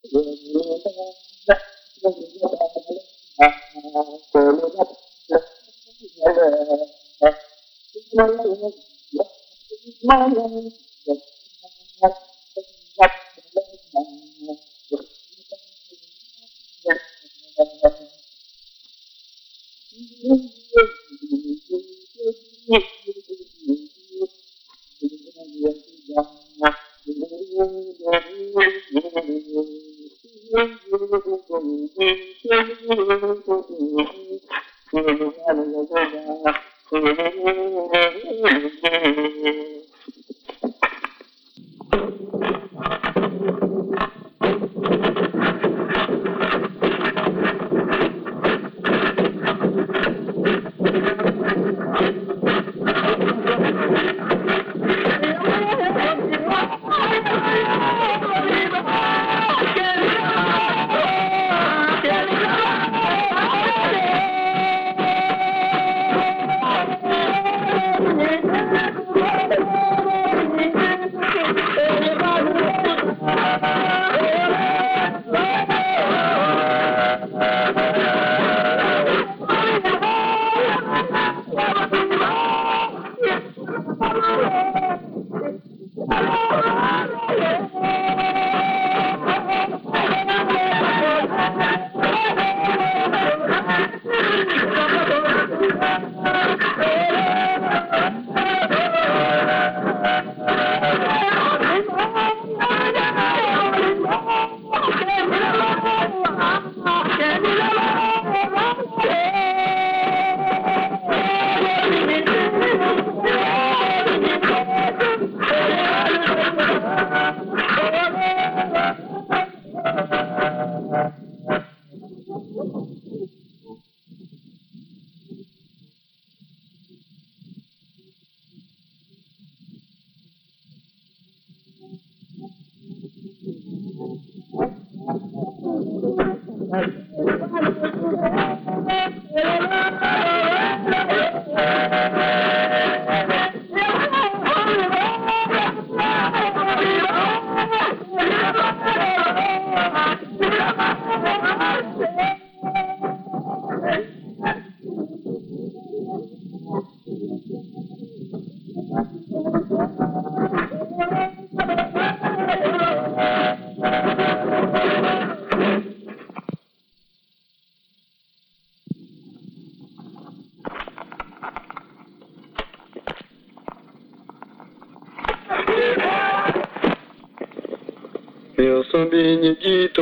Meu sambinha dito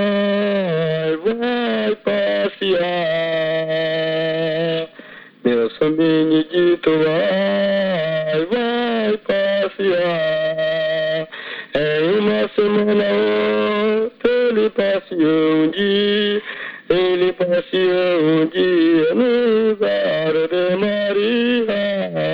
vai passear. Meu sambinha dito vai passear. É uma semana outra, ele passeou um dia. Ele passeou um dia no lugar de Maria.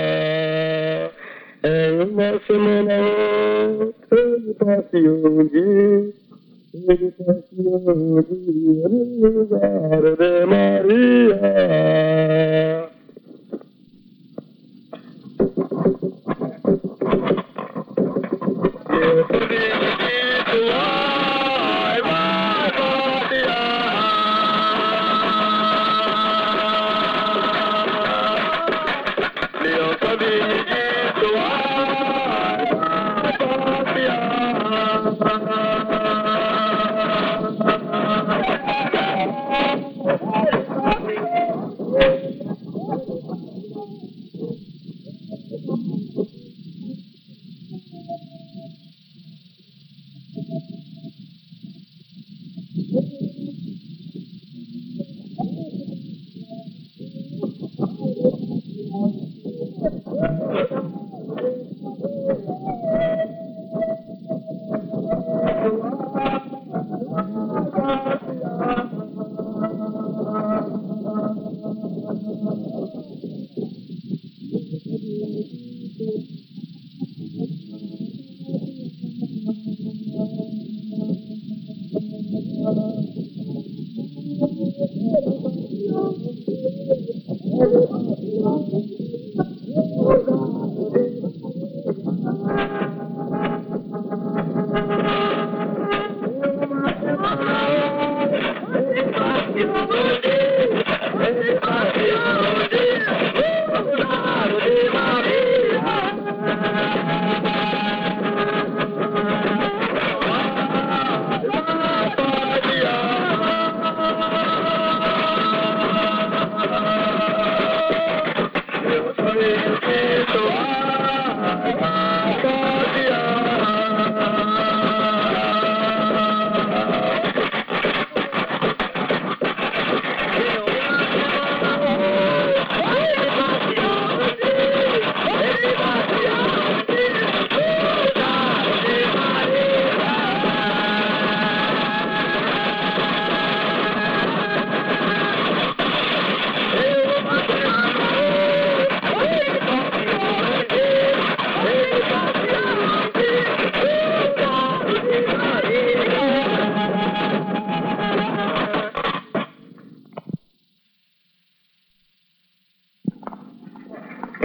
É uma semana outra, ele passeou um dia. Ele passeou um dia no lugar de Maria. Meu sobrinho vai passear. Meu sobrinho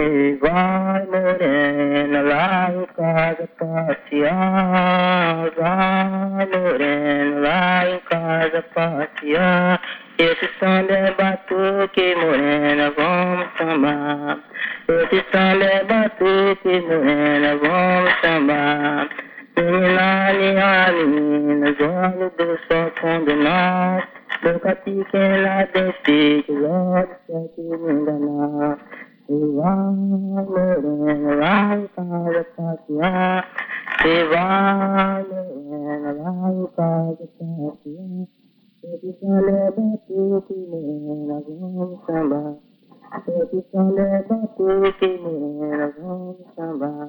E vai morena lá em casa passear, vai morena lá em casa passear. Esse samba é batuque, morena, vamos sambar. Esse samba é batuque, morena, vamos sambar. Menina, menina, os olhos do sol condenar. Boca pequena, desse olhos que me enganar. E vai morena lá em casa passear. E vai morena lá em casa passear. Esse samba é batuque, menina, vamos sambar. Esse samba é batuque, menina, vamos sambar.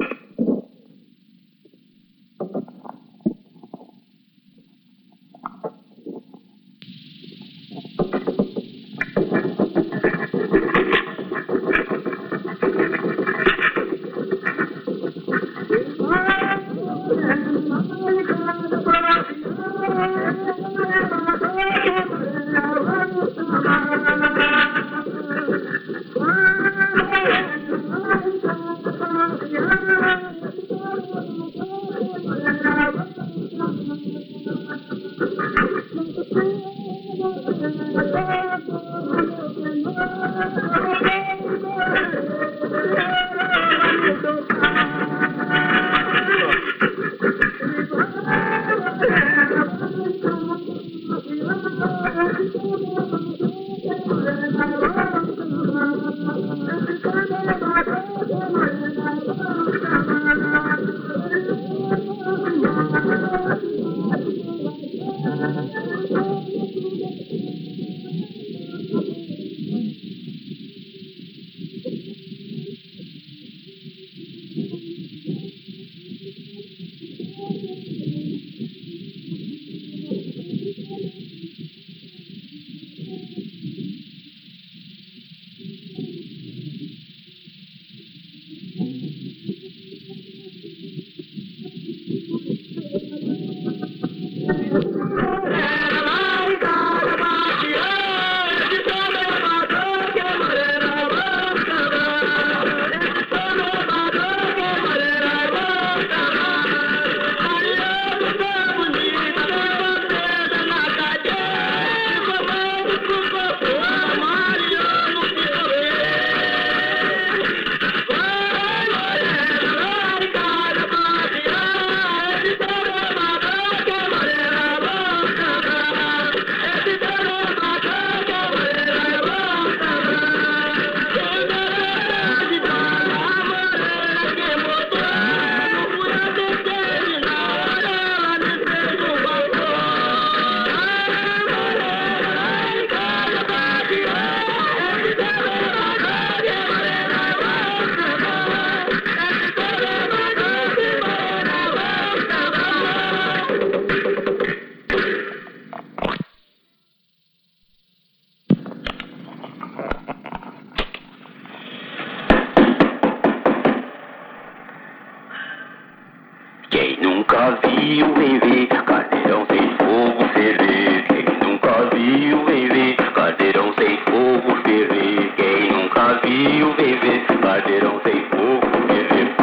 Quem nunca viu, vem ver, caldeirão sem fogo ferver. Quem nunca viu, vem ver, caldeirão sem fogo ferver. Quem nunca viu, vem ver, caldeirão sem fogo ferver.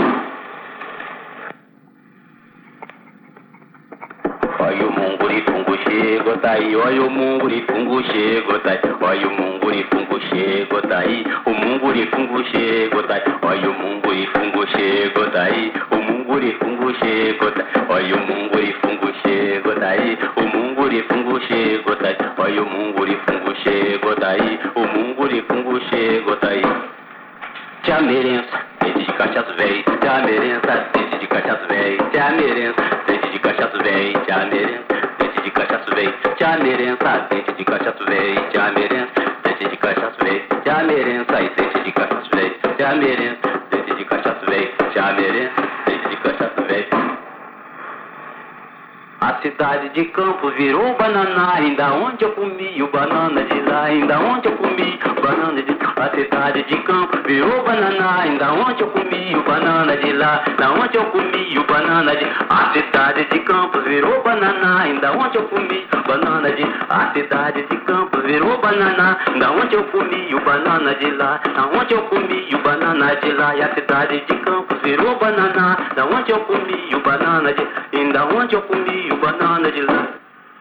Olha o mungurifungo chego, tá aí. Olha o mungurifungo chego, tá aí. Olha o mungurifungo chego, tá aí. O mungurifungo chego, tá aí. Olha o mungurifungo chego, tá aí. O mungurifungo chego, tá aí. Olha o mungurifungo chego, tá aí. O mungurifungo chego, tá aí. Olha o mungurifungo chego, tá aí. O mungurifungo chego, tá aí. Tia merença, dente de cachaço véi. Tia merença, dente de cachaço véi. Tia merença, dente de cachaço véi. Tia merença, dente de cachaço véi. Tia merença, dente de cachaço véi. Tia merença, dente de cachaço véi. Tia merença e dente de cachaço véi. Tia merença, dente de cachaço véi. Tia merença, dente de cachaço véi. A cidade de Campos virou bananá, ainda onde eu comi o banana de lá, ainda onde eu comi o banana de lá. A cidade de Campos virou bananá, ainda onde eu comi o banana de lá, ainda onde eu comi o banana de. A cidade de Campos virou bananá, ainda onde eu comi o banana de. A cidade de Campos virou bananá, ainda onde eu comi o banana de lá, aonde eu comi o banana de lá. E a cidade de Campos virou bananá, da onde eu comi o banana de, ainda onde eu comi o banana de lá.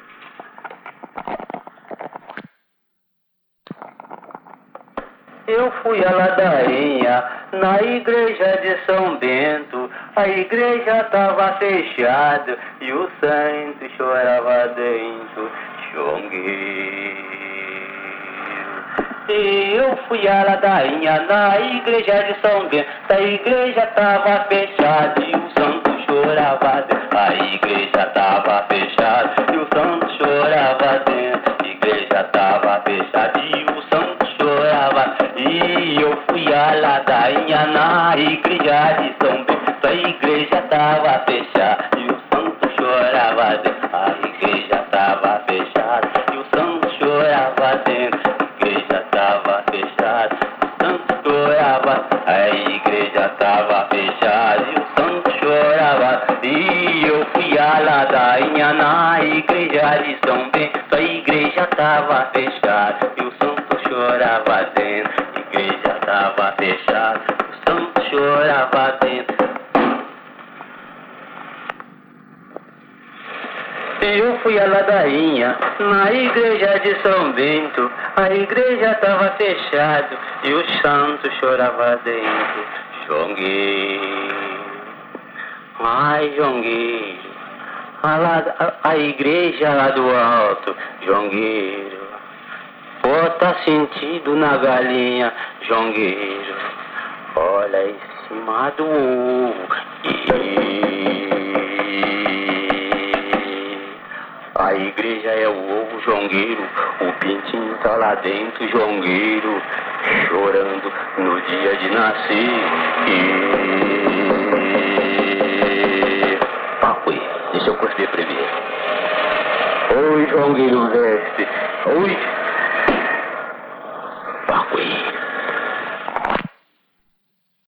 Eu fui a ladainha na igreja de São Bento. A igreja tava fechada e o santo chorava dentro. Chongueiro. E eu fui a ladainha na igreja de São Bento. A igreja tava fechada e o santo chorava dentro. A igreja tava fechada e o santo chorava dentro. A igreja tava fechada e o santo chorava. E eu fui a ladainha na igreja de São Bento. A igreja tava fechada e o santo chorava dentro. A igreja tava fechada e o santo chorava dentro. A igreja tava fechada, o santo chorava. A igreja tava fechada e o santo chorava. E eu fui a ladainha na igreja de São Bento. A igreja tava fechada e o santo chorava dentro. A igreja tava fechada, o santo chorava dentro. Eu fui a ladainha na igreja de São Bento. A igreja tava fechada e o santo chorava dentro. Jongueiro, ai jongueiro, a igreja lá do alto. Jongueiro, bota sentido na galinha. Jongueiro, olha em cima do ovo. A igreja é o ovo, jongueiro. O pintinho tá lá dentro, jongueiro, chorando no dia de nascer. Papai, deixa eu cuspir primeiro. Oi, jongueiro veste. Oi.